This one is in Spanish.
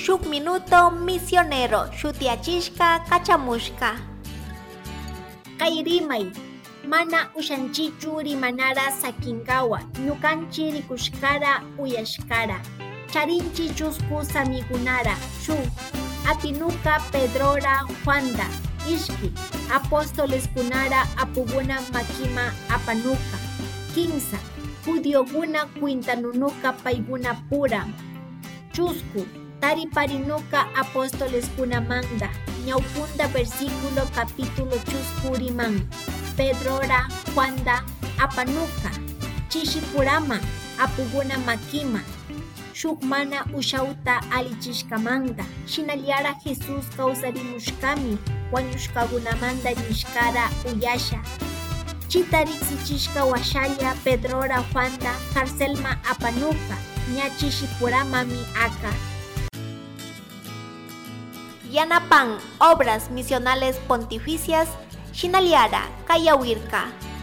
shuk minuto misionero shutiachishka kachamushka. Kayrimay, mana ushanchichu rimanara sakinkawa, ñukanchi rikushkara uyashkara. Charinchi chusku samikunara, shuk apinuka Pedrora Juanda, ishki apóstoles kunara apuguna makima apanuka. Kimsa, judioguna kuintanunuka paiguna pura. Chusku, tariparinuka apóstoles kunamanda. Ñaukunda versículo capítulo chusku riman. Pedrora Juanda apanuka. Chishipurama apuguna makima. Shukmana ushauta alichishkamanda. Shinaliara Jesús kausarimushkami. Wañushkagunamanda nishkara uyasha. Chitarixichishka washalla Pedrora Juanda Carcelma apanuka. Ñachishipurama mi aka. Yanapan, obras misionales pontificias, Shinaliara, Kayawirka.